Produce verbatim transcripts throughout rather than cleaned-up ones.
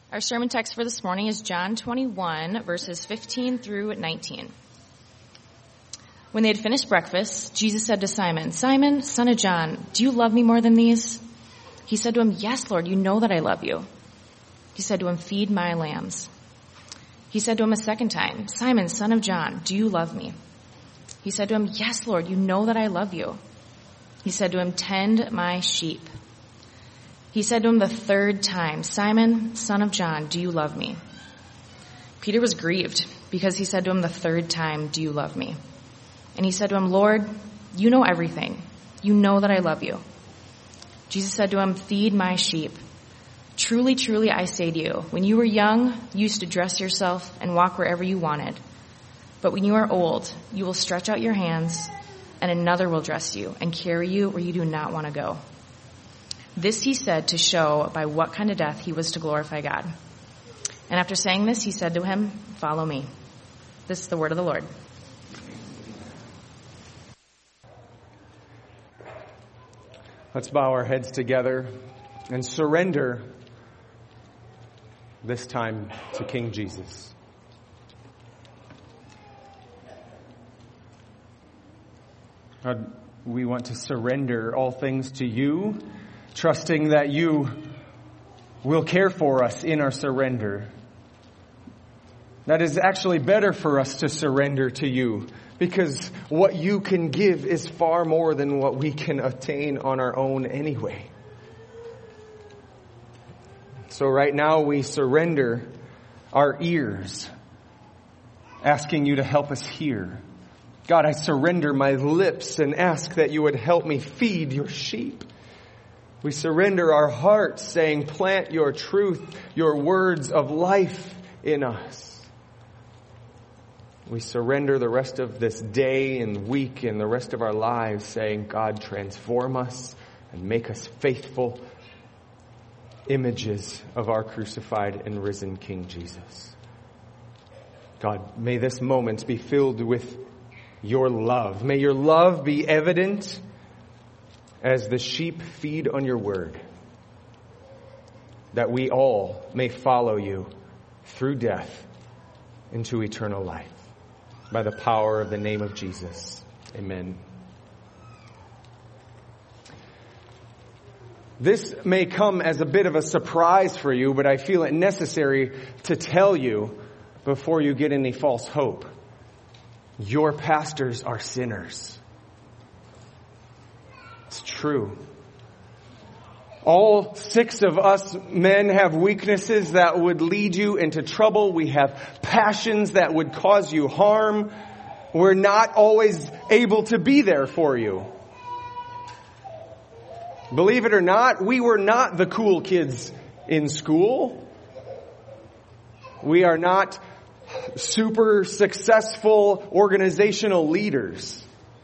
Our sermon text for this morning is John twenty-one, verses fifteen through nineteen. When they had finished breakfast, Jesus said to Simon, "Simon, son of John, do you love me more than these?" He said to him, "Yes, Lord, you know that I love you." He said to him, "Feed my lambs." He said to him a second time, "Simon, son of John, do you love me?" He said to him, "Yes, Lord, you know that I love you." He said to him, "Tend my sheep." He said to him the third time, "Simon, son of John, do you love me?" Peter was grieved because he said to him the third time, "Do you love me?" And he said to him, "Lord, you know everything. You know that I love you." Jesus said to him, "Feed my sheep. Truly, truly, I say to you, when you were young, you used to dress yourself and walk wherever you wanted. But when you are old, you will stretch out your hands, and another will dress you and carry you where you do not want to go." This he said to show by what kind of death he was to glorify God. And after saying this, he said to him, "Follow me." This is the word of the Lord. Let's bow our heads together and surrender this time to King Jesus. God, we want to surrender all things to you, trusting that you will care for us in our surrender. That is actually better for us to surrender to you, because what you can give is far more than what we can attain on our own anyway. So right now we surrender our ears, asking you to help us hear. God, I surrender my lips and ask that you would help me feed your sheep. We surrender our hearts, saying, plant your truth, your words of life in us. We surrender the rest of this day and week and the rest of our lives, saying, God, transform us and make us faithful images of our crucified and risen King Jesus. God, may this moment be filled with your love. May your love be evident as the sheep feed on your word, that we all may follow you through death into eternal life. By the power of the name of Jesus. Amen. This may come as a bit of a surprise for you, but I feel it necessary to tell you before you get any false hope. Your pastors are sinners. It's true. All six of us men have weaknesses that would lead you into trouble. We have passions that would cause you harm. We're not always able to be there for you. Believe it or not, we were not the cool kids in school. We are not super successful organizational leaders.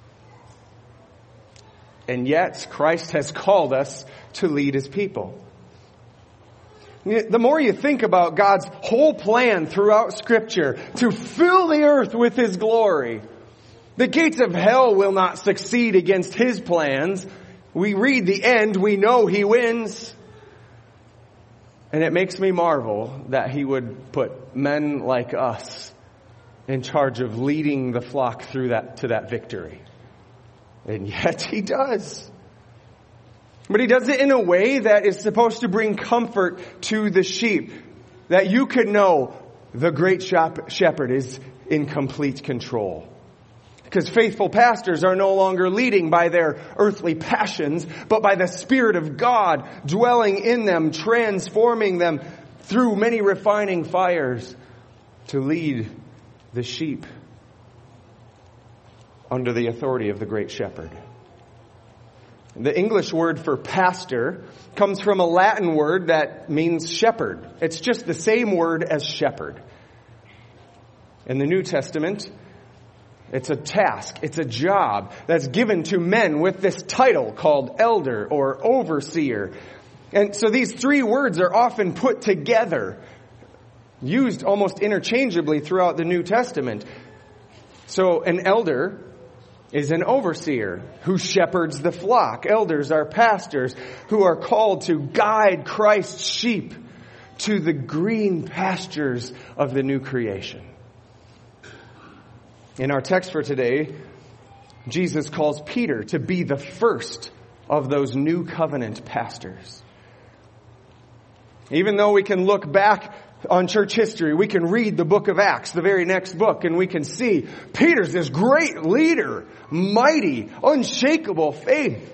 And yet, Christ has called us to lead his people. The more you think about God's whole plan throughout Scripture to fill the earth with his glory, the gates of hell will not succeed against his plans. We read the end, we know he wins. And it makes me marvel that he would put men like us in charge of leading the flock through that to that victory. And yet he does. But he does it in a way that is supposed to bring comfort to the sheep. That you could know the great shepherd is in complete control. Because faithful pastors are no longer leading by their earthly passions, but by the Spirit of God dwelling in them, transforming them through many refining fires to lead the sheep under the authority of the great shepherd. The English word for pastor comes from a Latin word that means shepherd. It's just the same word as shepherd. In the New Testament, it's a task, it's a job that's given to men with this title called elder or overseer. And so these three words are often put together, used almost interchangeably throughout the New Testament. So an elder is an overseer who shepherds the flock. Elders are pastors who are called to guide Christ's sheep to the green pastures of the new creation. In our text for today, Jesus calls Peter to be the first of those new covenant pastors. Even though we can look back on church history, we can read the book of Acts, the very next book, and we can see Peter's this great leader, mighty, unshakable faith.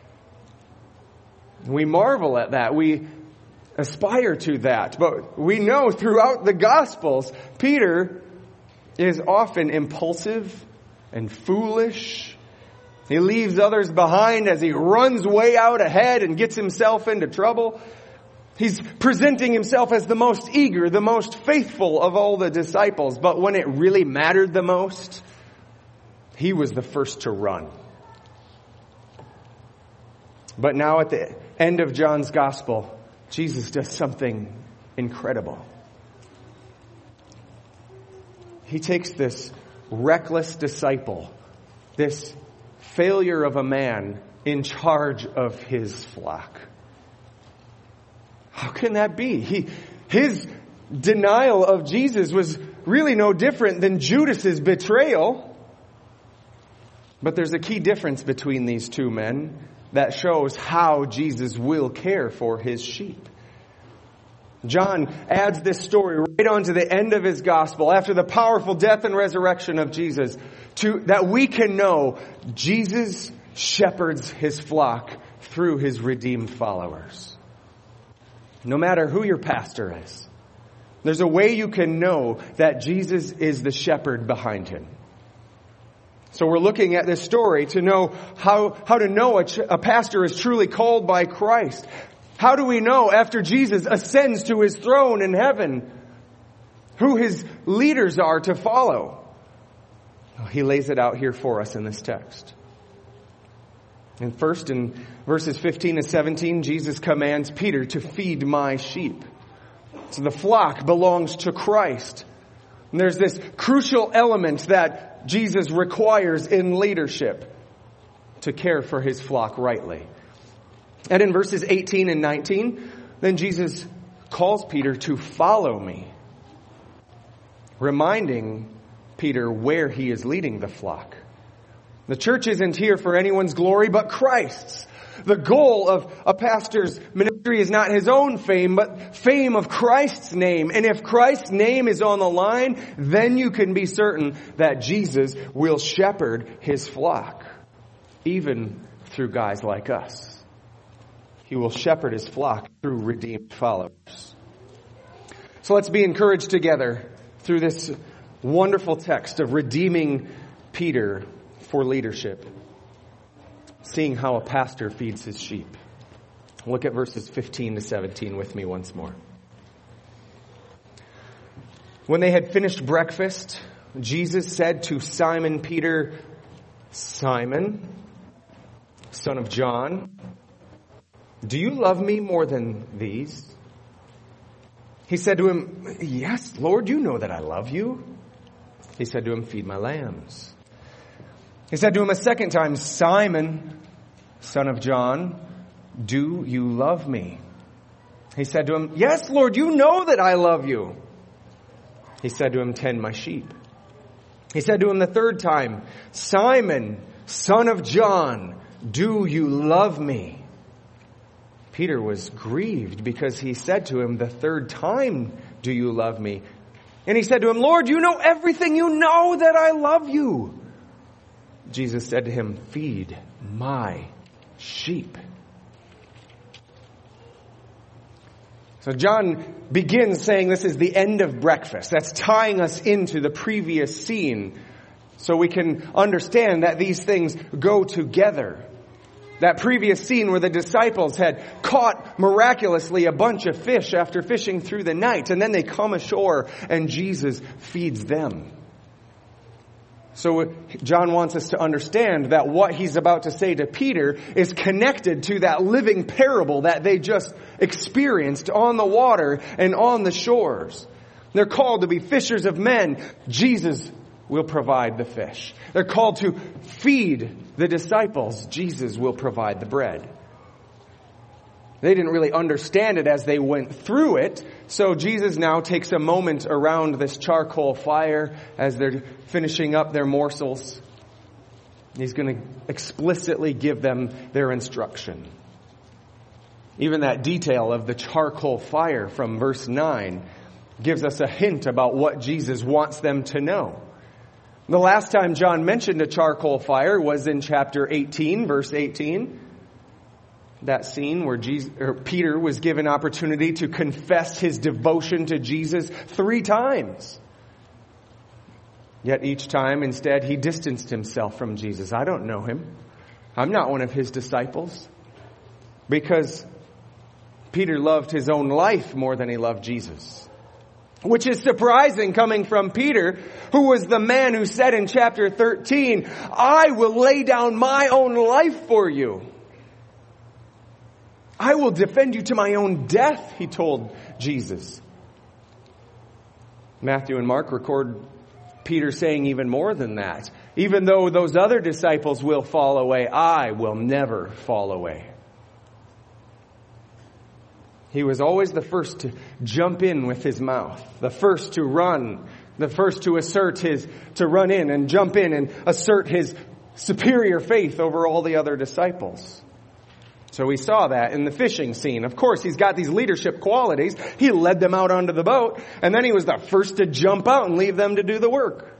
We marvel at that. We aspire to that. But we know throughout the Gospels, Peter is often impulsive and foolish. He leaves others behind as he runs way out ahead and gets himself into trouble. He's presenting himself as the most eager, the most faithful of all the disciples. But when it really mattered the most, he was the first to run. But now at the end of John's Gospel, Jesus does something incredible. He takes this reckless disciple, this failure of a man in charge of his flock. How can that be? He, his denial of Jesus was really no different than Judas's betrayal. But there's a key difference between these two men that shows how Jesus will care for his sheep. John adds this story right on to the end of his gospel after the powerful death and resurrection of Jesus, to that we can know Jesus shepherds his flock through his redeemed followers. No matter who your pastor is, there's a way you can know that Jesus is the shepherd behind him. So we're looking at this story to know how, how to know a, ch- a pastor is truly called by Christ. How do we know after Jesus ascends to his throne in heaven who his leaders are to follow? Well, he lays it out here for us in this text. And first, in verses fifteen and seventeen, Jesus commands Peter to feed my sheep. So the flock belongs to Christ. And there's this crucial element that Jesus requires in leadership to care for his flock rightly. And in verses eighteen and nineteen, then Jesus calls Peter to follow me, reminding Peter where he is leading the flock. The church isn't here for anyone's glory but Christ's. The goal of a pastor's ministry is not his own fame, but fame of Christ's name. And if Christ's name is on the line, then you can be certain that Jesus will shepherd his flock, even through guys like us. He will shepherd his flock through redeemed followers. So let's be encouraged together through this wonderful text of redeeming Peter for leadership, seeing how a pastor feeds his sheep. Look at verses fifteen to seventeen with me once more. When they had finished breakfast, Jesus said to Simon Peter, "Simon, son of John, do you love me more than these?" He said to him, "Yes, Lord, you know that I love you." He said to him, "Feed my lambs." He said to him a second time, "Simon, son of John, do you love me?" He said to him, "Yes, Lord, you know that I love you." He said to him, "Tend my sheep." He said to him the third time, "Simon, son of John, do you love me?" Peter was grieved because he said to him the third time, "Do you love me?" And he said to him, "Lord, you know everything. You know that I love you." Jesus said to him, "Feed my sheep." So John begins saying this is the end of breakfast. That's tying us into the previous scene so we can understand that these things go together. That previous scene where the disciples had caught miraculously a bunch of fish after fishing through the night, and then they come ashore and Jesus feeds them. So John wants us to understand that what he's about to say to Peter is connected to that living parable that they just experienced on the water and on the shores. They're called to be fishers of men. Jesus will provide the fish. They're called to feed the disciples. Jesus will provide the bread. They didn't really understand it as they went through it. So Jesus now takes a moment around this charcoal fire as they're finishing up their morsels. He's going to explicitly give them their instruction. Even that detail of the charcoal fire from verse nine gives us a hint about what Jesus wants them to know. The last time John mentioned a charcoal fire was in chapter eighteen, verse eighteen. That scene where Jesus, or Peter was given opportunity to confess his devotion to Jesus three times. Yet each time, instead, he distanced himself from Jesus. I don't know him. I'm not one of his disciples. Because Peter loved his own life more than he loved Jesus. Which is surprising coming from Peter, who was the man who said in chapter thirteen, I will lay down my own life for you. I will defend you to my own death, he told Jesus. Matthew and Mark record Peter saying even more than that. Even though those other disciples will fall away, I will never fall away. He was always the first to jump in with his mouth, the first to run, the first to assert his, to run in and jump in and assert his superior faith over all the other disciples. So we saw that in the fishing scene. Of course, he's got these leadership qualities. He led them out onto the boat, and then he was the first to jump out and leave them to do the work.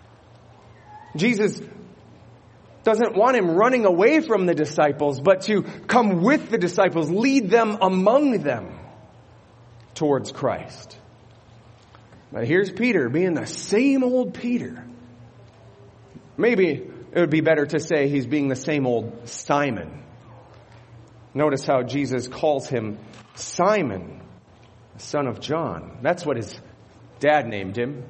Jesus doesn't want him running away from the disciples, but to come with the disciples, lead them among them towards Christ. But here's Peter being the same old Peter. Maybe it would be better to say he's being the same old Simon. Notice how Jesus calls him Simon, the son of John. That's what his dad named him.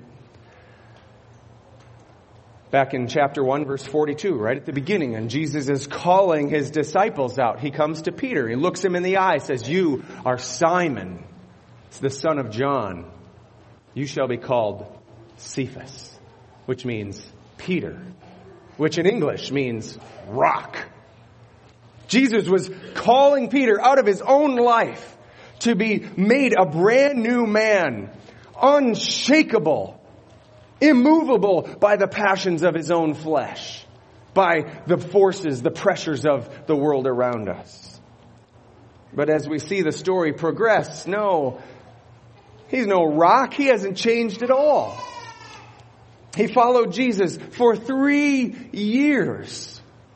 Back in chapter one, verse forty-two, right at the beginning, and Jesus is calling his disciples out. He comes to Peter. He looks him in the eye, says, you are Simon, the son of John. You shall be called Cephas, which means Peter, which in English means rock. Jesus was calling Peter out of his own life to be made a brand new man, unshakable, immovable by the passions of his own flesh, by the forces, the pressures of the world around us. But as we see the story progress, no, he's no rock. He hasn't changed at all. He followed Jesus for three years.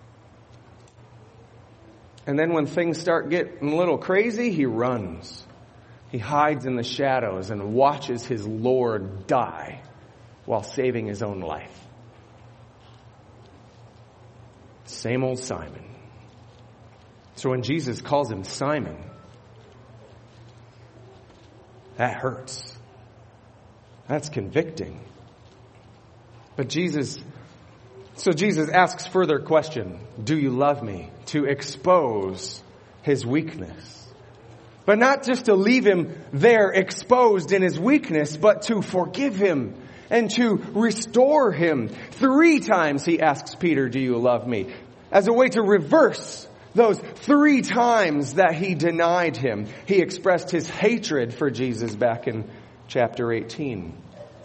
And then when things start getting a little crazy, he runs. He hides in the shadows and watches his Lord die while saving his own life. Same old Simon. So when Jesus calls him Simon, that hurts. That's convicting. But Jesus, so Jesus asks further question, do you love me? To expose his weakness. But not just to leave him there exposed in his weakness, but to forgive him and to restore him. Three times he asks Peter, do you love me? As a way to reverse those three times that he denied him. He expressed his hatred for Jesus back in chapter eighteen.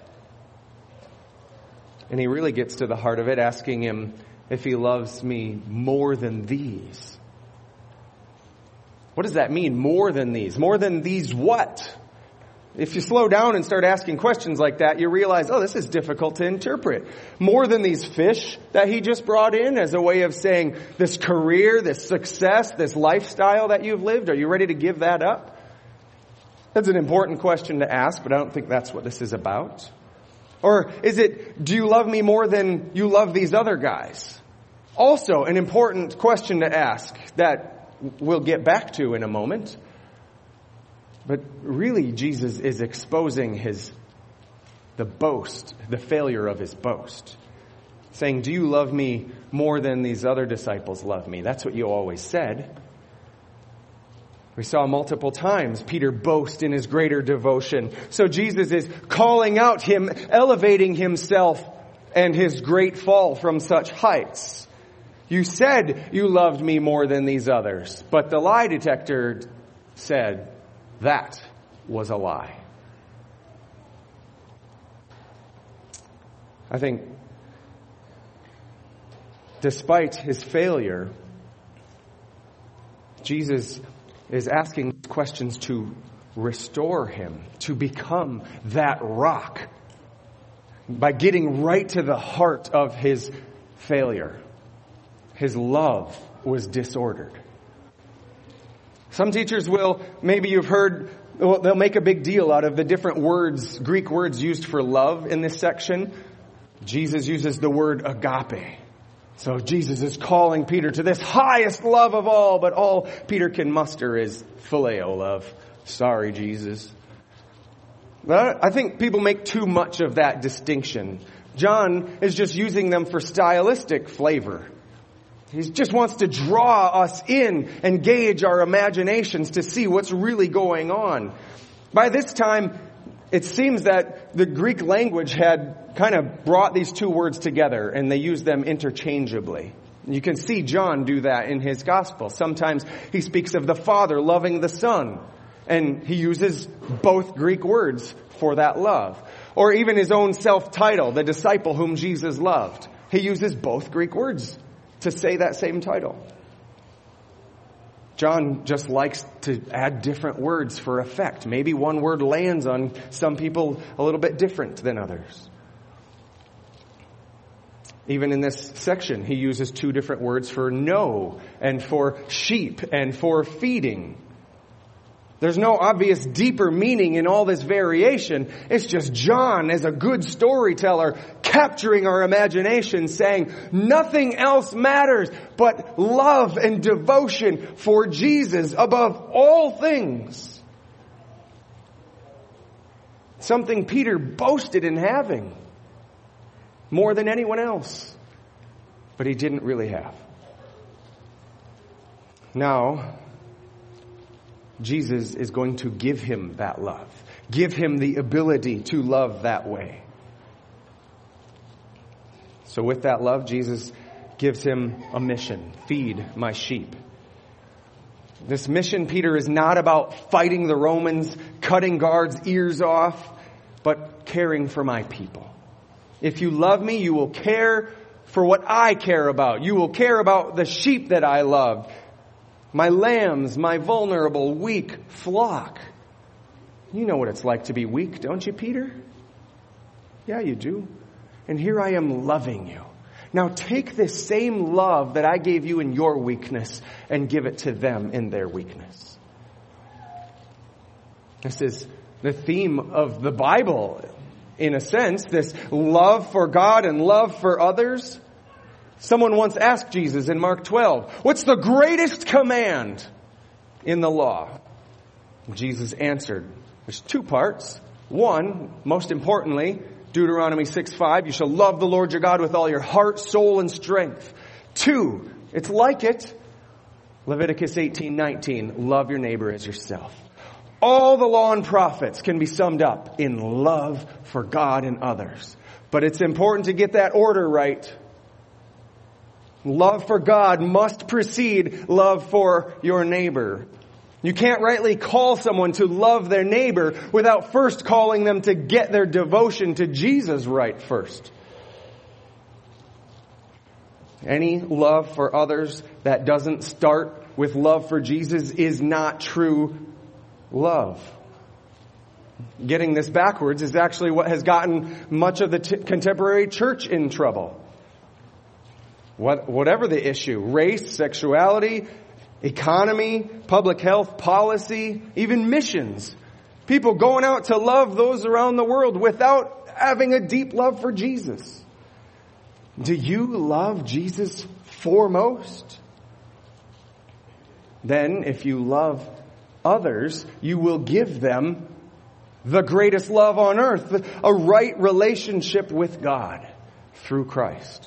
And he really gets to the heart of it, asking him if he loves me more than these. What does that mean, more than these? More than these what? If you slow down and start asking questions like that, you realize, oh, this is difficult to interpret. More than these fish that he just brought in as a way of saying, this career, this success, this lifestyle that you've lived, are you ready to give that up? That's an important question to ask, but I don't think that's what this is about. Or is it, do you love me more than you love these other guys? Also an important question to ask that we'll get back to in a moment. But really, Jesus is exposing his, the boast, the failure of his boast. Saying, do you love me more than these other disciples love me? That's what you always said. We saw multiple times Peter boast in his greater devotion. So Jesus is calling out him, elevating himself and his great fall from such heights. You said you loved me more than these others, but the lie detector said that was a lie. I think despite his failure, Jesus is asking questions to restore him, to become that rock, by getting right to the heart of his failure. His love was disordered. Some teachers will, maybe you've heard, they'll make a big deal out of the different words, Greek words used for love in this section. Jesus uses the word agape. So Jesus is calling Peter to this highest love of all, but all Peter can muster is phileo love. Sorry, Jesus. But I think people make too much of that distinction. John is just using them for stylistic flavor. He just wants to draw us in and gauge our imaginations to see what's really going on. By this time, it seems that the Greek language had kind of brought these two words together and they used them interchangeably. You can see John do that in his gospel. Sometimes he speaks of the Father loving the Son, and he uses both Greek words for that love. Or even his own self-title, the disciple whom Jesus loved. He uses both Greek words to say that same title. John just likes to add different words for effect. Maybe one word lands on some people a little bit different than others. Even in this section, he uses two different words for know and for sheep and for feeding. There's no obvious deeper meaning in all this variation. It's just John, as a good storyteller, capturing our imagination, saying nothing else matters but love and devotion for Jesus above all things. Something Peter boasted in having more than anyone else, but he didn't really have. Now, Jesus is going to give him that love. Give him the ability to love that way. So with that love, Jesus gives him a mission. Feed my sheep. This mission, Peter, is not about fighting the Romans, cutting guards' ears off, but caring for my people. If you love me, you will care for what I care about. You will care about the sheep that I love. My lambs, my vulnerable, weak flock. You know what it's like to be weak, don't you, Peter? Yeah, you do. And here I am loving you. Now take this same love that I gave you in your weakness and give it to them in their weakness. This is the theme of the Bible, in a sense, this love for God and love for others. Someone once asked Jesus in Mark twelve, what's the greatest command in the law? Jesus answered, there's two parts. One, most importantly, Deuteronomy six five, you shall love the Lord your God with all your heart, soul, and strength. Two, it's like it, Leviticus eighteen nineteen, love your neighbor as yourself. All the law and prophets can be summed up in love for God and others. But it's important to get that order right. Love for God must precede love for your neighbor. You can't rightly call someone to love their neighbor without first calling them to get their devotion to Jesus right first. Any love for others that doesn't start with love for Jesus is not true love. Getting this backwards is actually what has gotten much of the t- contemporary church in trouble. What, whatever the issue, race, sexuality, economy, public health, policy, even missions. People going out to love those around the world without having a deep love for Jesus. Do you love Jesus foremost? Then, if you love others, you will give them the greatest love on earth, a right relationship with God through Christ.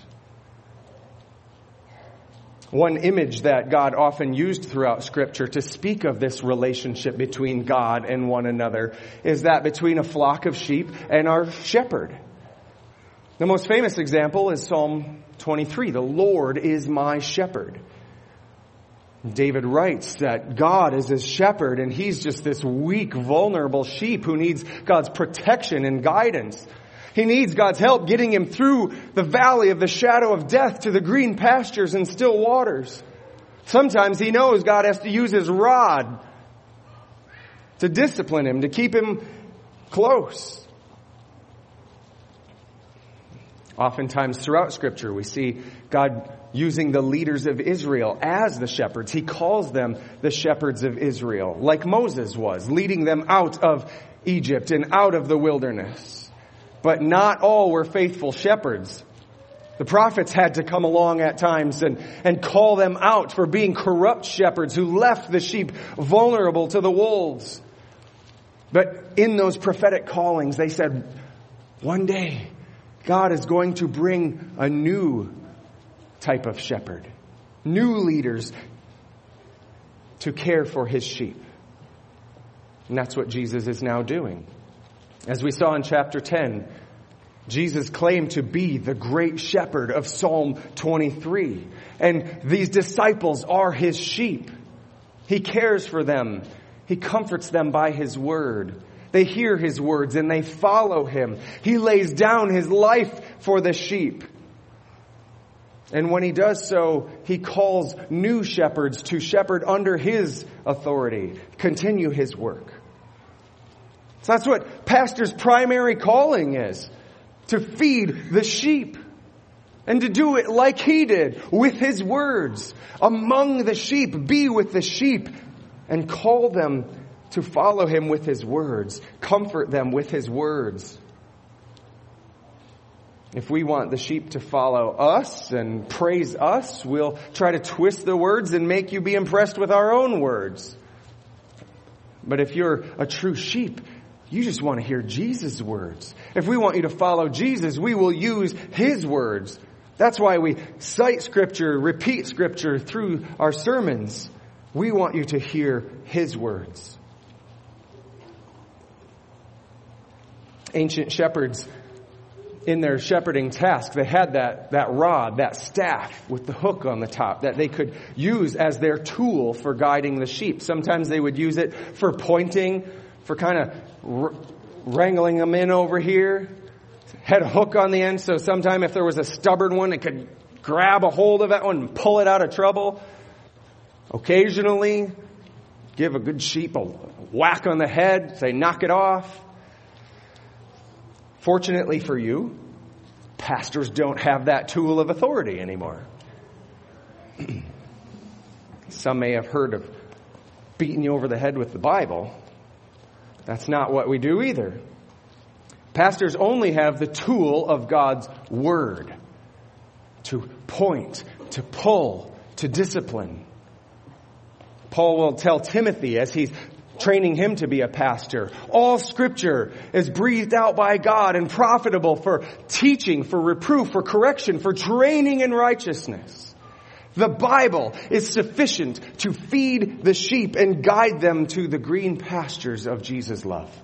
One image that God often used throughout Scripture to speak of this relationship between God and one another is that between a flock of sheep and our shepherd. The most famous example is Psalm twenty-three. The Lord is my shepherd. David writes that God is his shepherd and he's just this weak, vulnerable sheep who needs God's protection and guidance. He needs God's help getting him through the valley of the shadow of death to the green pastures and still waters. Sometimes he knows God has to use his rod to discipline him, to keep him close. Oftentimes throughout Scripture we see God using the leaders of Israel as the shepherds. He calls them the shepherds of Israel, like Moses was, leading them out of Egypt and out of the wilderness. But not all were faithful shepherds. The prophets had to come along at times and, and call them out for being corrupt shepherds who left the sheep vulnerable to the wolves. But in those prophetic callings, they said, one day God is going to bring a new type of shepherd, new leaders to care for his sheep. And that's what Jesus is now doing. As we saw in chapter ten, Jesus claimed to be the great shepherd of Psalm twenty-three. And these disciples are his sheep. He cares for them. He comforts them by his word. They hear his words and they follow him. He lays down his life for the sheep. And when he does so, he calls new shepherds to shepherd under his authority, continue his work. So that's what pastor's primary calling is, to feed the sheep. And to do it like he did, with his words. Among the sheep, be with the sheep, and call them to follow him with his words. Comfort them with his words. If we want the sheep to follow us and praise us, we'll try to twist the words and make you be impressed with our own words. But if you're a true sheep, you just want to hear Jesus' words. If we want you to follow Jesus, we will use his words. That's why we cite Scripture, repeat Scripture through our sermons. We want you to hear his words. Ancient shepherds, in their shepherding task, they had that, that rod, that staff with the hook on the top that they could use as their tool for guiding the sheep. Sometimes they would use it for pointing, for kind of r- wrangling them in over here. Had a hook on the end, so sometime if there was a stubborn one, it could grab a hold of that one and pull it out of trouble. Occasionally, give a good sheep a whack on the head, say, knock it off. Fortunately for you, pastors don't have that tool of authority anymore. Some may have heard of beating you over the head with the Bible. That's not what we do either. Pastors only have the tool of God's Word to point, to pull, to discipline. Paul will tell Timothy as he's training him to be a pastor, all Scripture is breathed out by God and profitable for teaching, for reproof, for correction, for training in righteousness. The Bible is sufficient to feed the sheep and guide them to the green pastures of Jesus' love.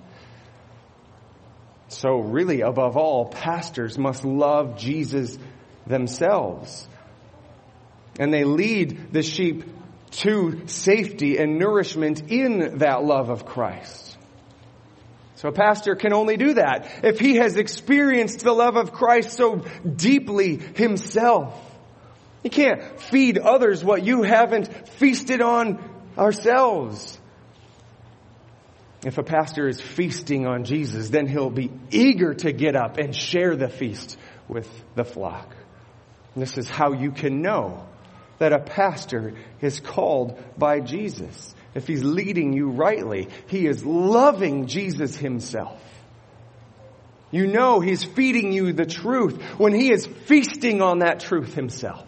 So really, above all, pastors must love Jesus themselves. And they lead the sheep to safety and nourishment in that love of Christ. So a pastor can only do that if he has experienced the love of Christ so deeply himself. You can't feed others what you haven't feasted on ourselves. If a pastor is feasting on Jesus, then he'll be eager to get up and share the feast with the flock. And this is how you can know that a pastor is called by Jesus. If he's leading you rightly, he is loving Jesus himself. You know he's feeding you the truth when he is feasting on that truth himself.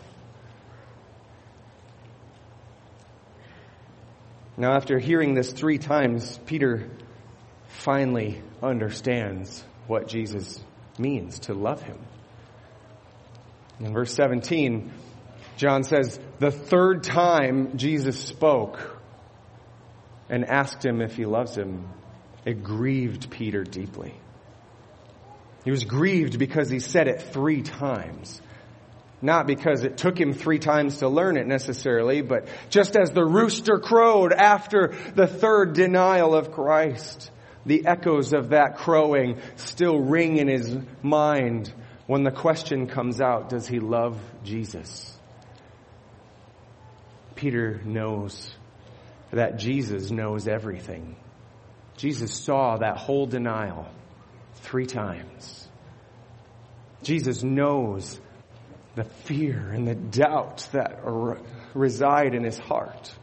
Now, after hearing this three times, Peter finally understands what Jesus means to love him. In verse seventeen, John says, the third time Jesus spoke and asked him if he loves him, it grieved Peter deeply. He was grieved because he said it three times. Not because it took him three times to learn it necessarily, but just as the rooster crowed after the third denial of Christ, the echoes of that crowing still ring in his mind when the question comes out, does he love Jesus? Peter knows that Jesus knows everything. Jesus saw that whole denial three times. Jesus knows the fear and the doubt that reside in his heart.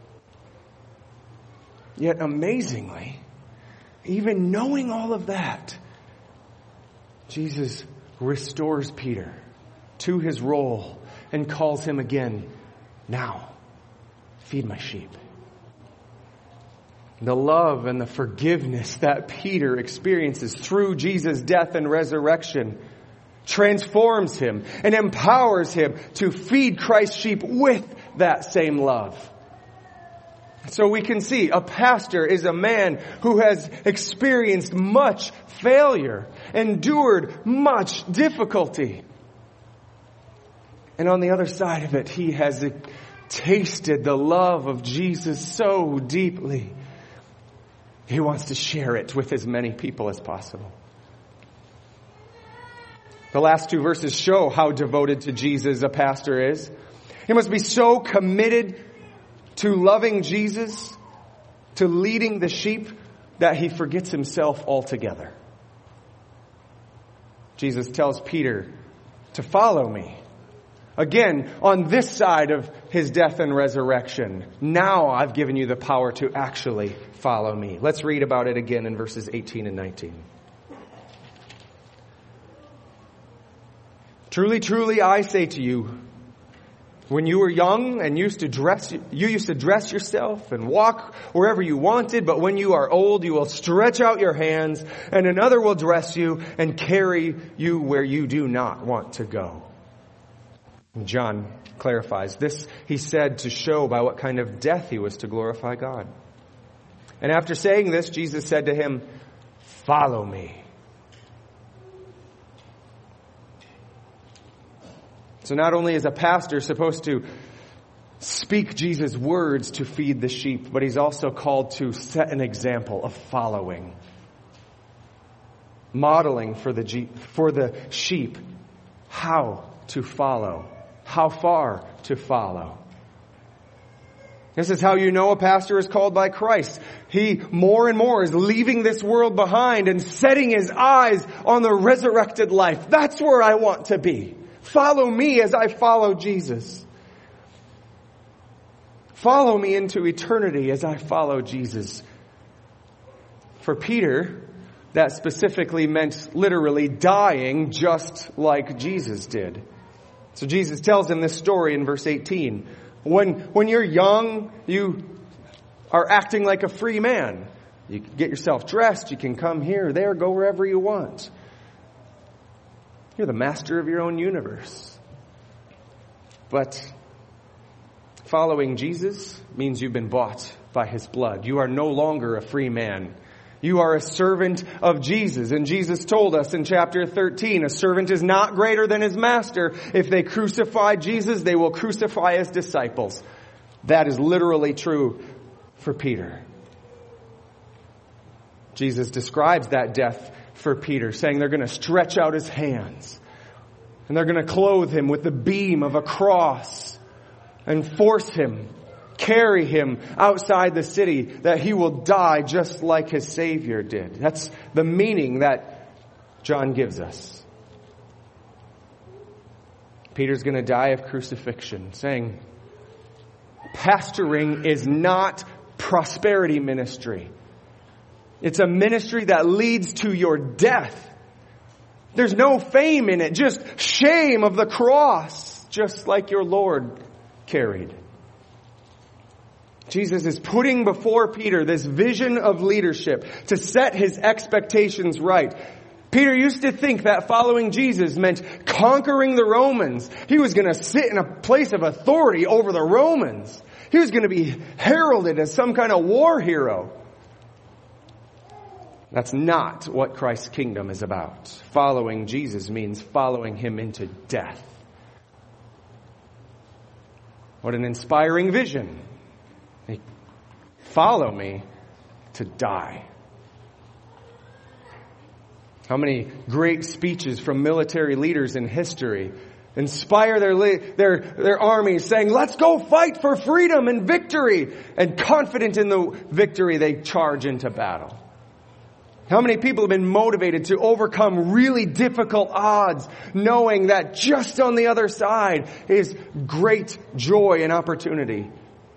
Yet amazingly, even knowing all of that, Jesus restores Peter to his role and calls him again, now, feed my sheep. The love and the forgiveness that Peter experiences through Jesus' death and resurrection transforms him and empowers him to feed Christ's sheep with that same love. So we can see a pastor is a man who has experienced much failure, endured much difficulty. And on the other side of it, he has tasted the love of Jesus so deeply. He wants to share it with as many people as possible. The last two verses show how devoted to Jesus a pastor is. He must be so committed to loving Jesus, to leading the sheep, that he forgets himself altogether. Jesus tells Peter to follow me. Again, on this side of his death and resurrection, now I've given you the power to actually follow me. Let's read about it again in verses eighteen and nineteen. Truly, truly, I say to you, when you were young and used to dress, you used to dress yourself and walk wherever you wanted, but when you are old, you will stretch out your hands and another will dress you and carry you where you do not want to go. John clarifies this. He said to show by what kind of death he was to glorify God. And after saying this, Jesus said to him, follow me. So not only is a pastor supposed to speak Jesus' words to feed the sheep, but he's also called to set an example of following. Modeling for the, for the sheep how to follow, how far to follow. This is how you know a pastor is called by Christ. He more and more is leaving this world behind and setting his eyes on the resurrected life. That's where I want to be. Follow me as I follow Jesus. Follow me into eternity as I follow Jesus. For Peter, that specifically meant literally dying just like Jesus did. So Jesus tells him this story in verse eighteen. When, when you're young, you are acting like a free man. You can get yourself dressed. You can come here or there, go wherever you want. You're the master of your own universe. But following Jesus means you've been bought by his blood. You are no longer a free man. You are a servant of Jesus. And Jesus told us in chapter thirteen, a servant is not greater than his master. If they crucify Jesus, they will crucify his disciples. That is literally true for Peter. Jesus describes that death for Peter, saying they're going to stretch out his hands and they're going to clothe him with the beam of a cross and force him, carry him outside the city, that he will die just like his Savior did. That's the meaning that John gives us. Peter's going to die of crucifixion, saying, pastoring is not prosperity ministry. It's a ministry that leads to your death. There's no fame in it, just shame of the cross, just like your Lord carried. Jesus is putting before Peter this vision of leadership to set his expectations right. Peter used to think that following Jesus meant conquering the Romans. He was going to sit in a place of authority over the Romans. He was going to be heralded as some kind of war hero. That's not what Christ's kingdom is about. Following Jesus means following him into death. What an inspiring vision. They follow me to die. How many great speeches from military leaders in history inspire their, their, their armies saying, let's go fight for freedom and victory. And confident in the victory, they charge into battle. How many people have been motivated to overcome really difficult odds, knowing that just on the other side is great joy and opportunity?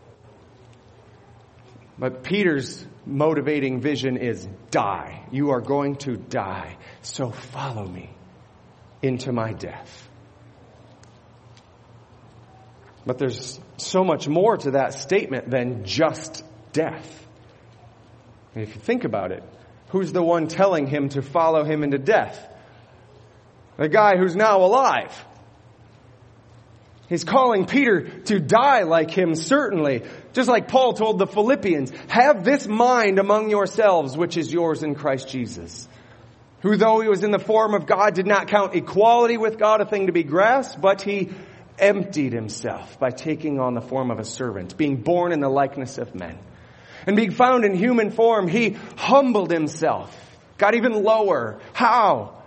But Peter's motivating vision is die. You are going to die. So follow me into my death. But there's so much more to that statement than just death. And if you think about it, who's the one telling him to follow him into death? The guy who's now alive. He's calling Peter to die like him, certainly. Just like Paul told the Philippians, have this mind among yourselves, which is yours in Christ Jesus. Who, though he was in the form of God, did not count equality with God a thing to be grasped, but he emptied himself by taking on the form of a servant, being born in the likeness of men. And being found in human form, he humbled himself, got even lower. How?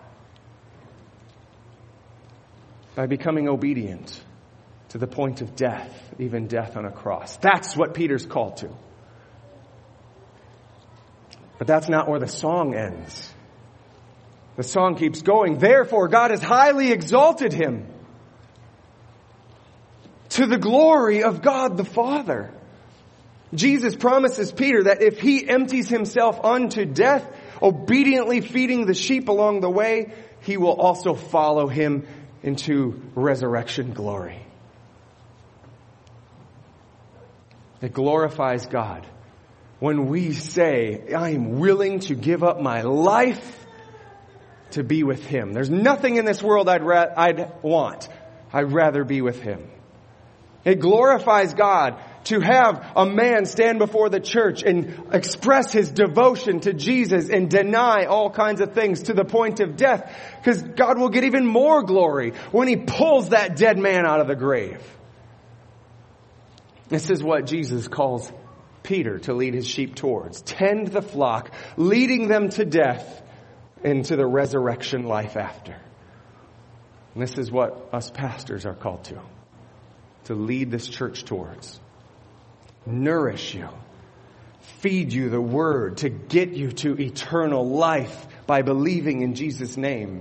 By becoming obedient to the point of death, even death on a cross. That's what Peter's called to. But that's not where the song ends. The song keeps going. Therefore, God has highly exalted him to the glory of God the Father. Jesus promises Peter that if he empties himself unto death, obediently feeding the sheep along the way, he will also follow him into resurrection glory. It glorifies God when we say, I am willing to give up my life to be with him. There's nothing in this world I'd, ra- I'd want. I'd rather be with him. It glorifies God to have a man stand before the church and express his devotion to Jesus and deny all kinds of things to the point of death. Because God will get even more glory when he pulls that dead man out of the grave. This is what Jesus calls Peter to lead his sheep towards. Tend the flock, leading them to death and to the resurrection life after. And this is what us pastors are called to. To lead this church towards. Nourish you. Feed you the word to get you to eternal life by believing in Jesus' name.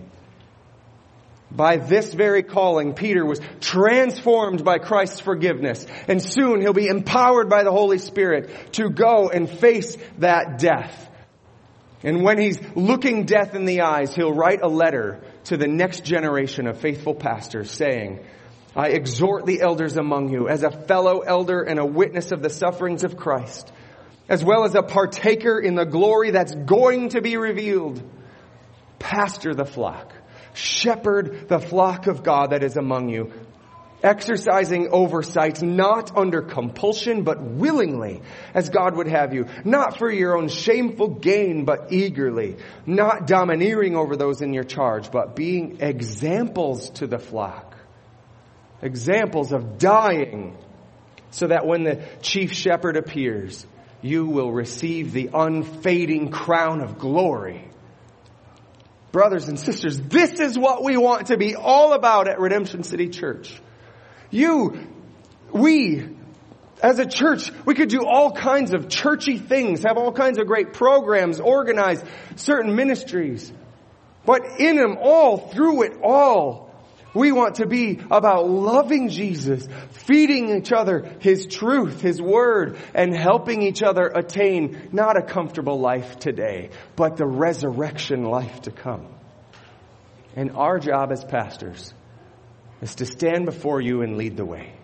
By this very calling, Peter was transformed by Christ's forgiveness. And soon he'll be empowered by the Holy Spirit to go and face that death. And when he's looking death in the eyes, he'll write a letter to the next generation of faithful pastors saying, I exhort the elders among you as a fellow elder and a witness of the sufferings of Christ, as well as a partaker in the glory that's going to be revealed. Pastor the flock. Shepherd the flock of God that is among you, exercising oversight not under compulsion but willingly, as God would have you, not for your own shameful gain but eagerly, not domineering over those in your charge but being examples to the flock, examples of dying, so that when the chief shepherd appears, you will receive the unfading crown of glory. Brothers and sisters, this is what we want to be all about at Redemption City Church. You, we, as a church, we could do all kinds of churchy things, have all kinds of great programs, organize certain ministries. But in them all, through it all, we want to be about loving Jesus, feeding each other His truth, His word, and helping each other attain not a comfortable life today, but the resurrection life to come. And our job as pastors is to stand before you and lead the way.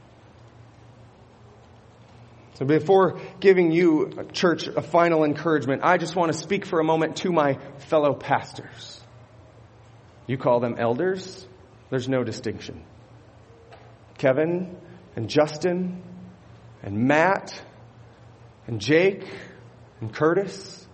So before giving you, church, a final encouragement, I just want to speak for a moment to my fellow pastors. You call them elders. There's no distinction. Kevin and Justin and Matt and Jake and Curtis.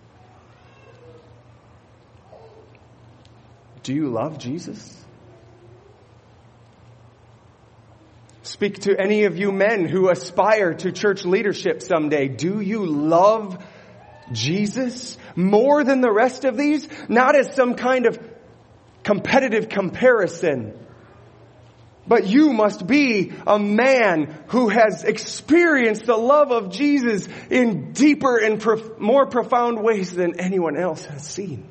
Do you love Jesus? speak to any of you men who aspire to church leadership someday. Do you love Jesus more than the rest of these? Not as some kind of competitive comparison, but you must be a man who has experienced the love of Jesus in deeper and prof- more profound ways than anyone else has seen.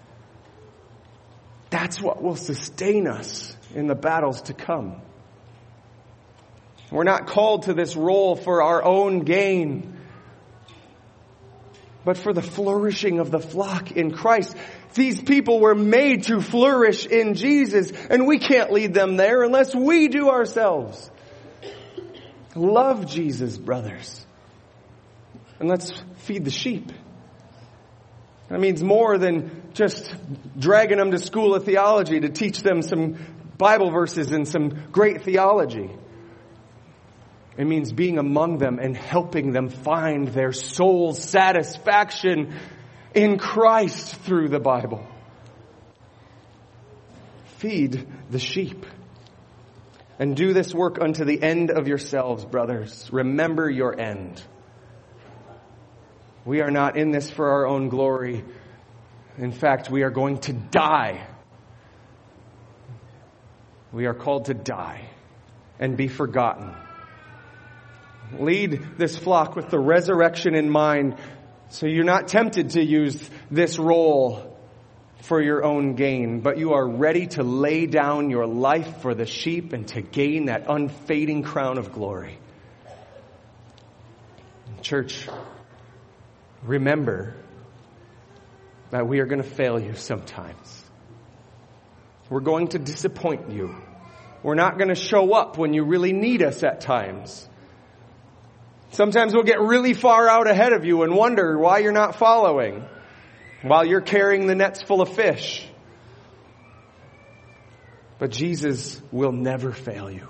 That's what will sustain us in the battles to come. We're not called to this role for our own gain, but for the flourishing of the flock in Christ. These people were made to flourish in Jesus, and we can't lead them there unless we do ourselves. Love Jesus, brothers. And let's feed the sheep. That means more than just dragging them to school of theology to teach them some Bible verses and some great theology. It means being among them and helping them find their soul's satisfaction in Christ through the Bible. Feed the sheep. And do this work unto the end of yourselves, brothers. Remember your end. We are not in this for our own glory. In fact, we are going to die. We are called to die and be forgotten. Lead this flock with the resurrection in mind, so you're not tempted to use this role for your own gain, but you are ready to lay down your life for the sheep and to gain that unfading crown of glory. Church, remember that we are going to fail you sometimes. We're going to disappoint you. We're not going to show up when you really need us at times. Sometimes we'll get really far out ahead of you and wonder why you're not following while you're carrying the nets full of fish. But Jesus will never fail you.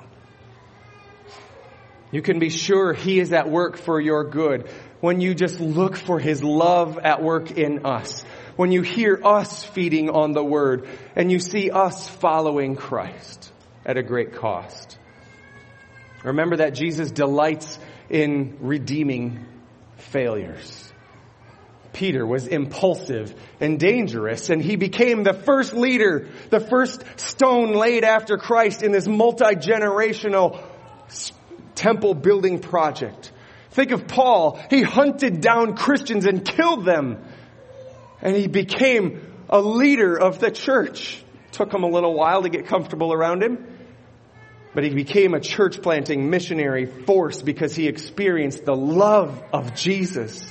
You can be sure He is at work for your good when you just look for His love at work in us. When you hear us feeding on the Word and you see us following Christ at a great cost. Remember that Jesus delights in redeeming failures. Peter was impulsive and dangerous, and he became the first leader, the first stone laid after Christ in this multi-generational temple building project. Think of Paul. He hunted down Christians and killed them, and he became a leader of the church. Took him a little while to get comfortable around him. But he became a church planting missionary force because he experienced the love of Jesus.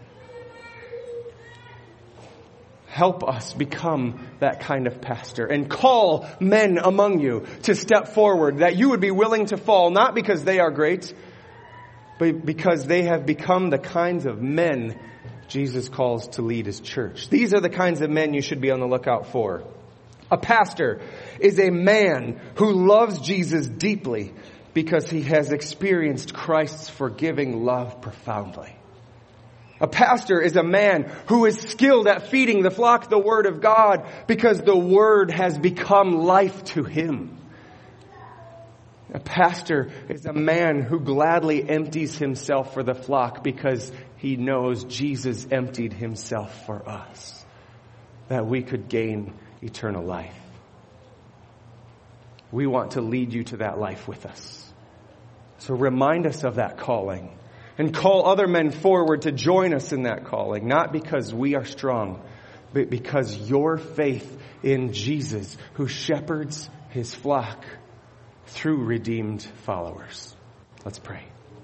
Help us become that kind of pastor and call men among you to step forward, that you would be willing to fall, not because they are great, but because they have become the kinds of men Jesus calls to lead His church. These are the kinds of men you should be on the lookout for. A pastor is a man who loves Jesus deeply because he has experienced Christ's forgiving love profoundly. A pastor is a man who is skilled at feeding the flock the Word of God because the Word has become life to him. A pastor is a man who gladly empties himself for the flock because he knows Jesus emptied Himself for us, that we could gain eternal life. We want to lead you to that life with us. So remind us of that calling and call other men forward to join us in that calling, not because we are strong, but because your faith in Jesus, who shepherds His flock through redeemed followers. Let's pray.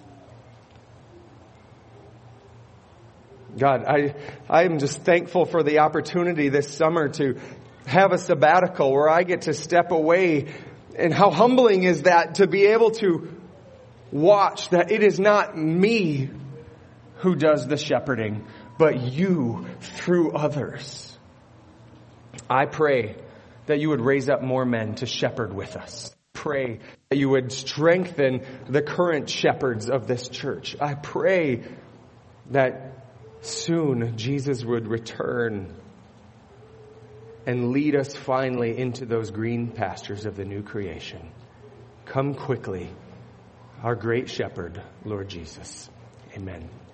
God, I, I am just thankful for the opportunity this summer to have a sabbatical where I get to step away. And how humbling is that to be able to watch that it is not me who does the shepherding, but you through others. I pray that you would raise up more men to shepherd with us. Pray that you would strengthen the current shepherds of this church. I pray that soon Jesus would return and lead us finally into those green pastures of the new creation. Come quickly, our great shepherd, Lord Jesus. Amen.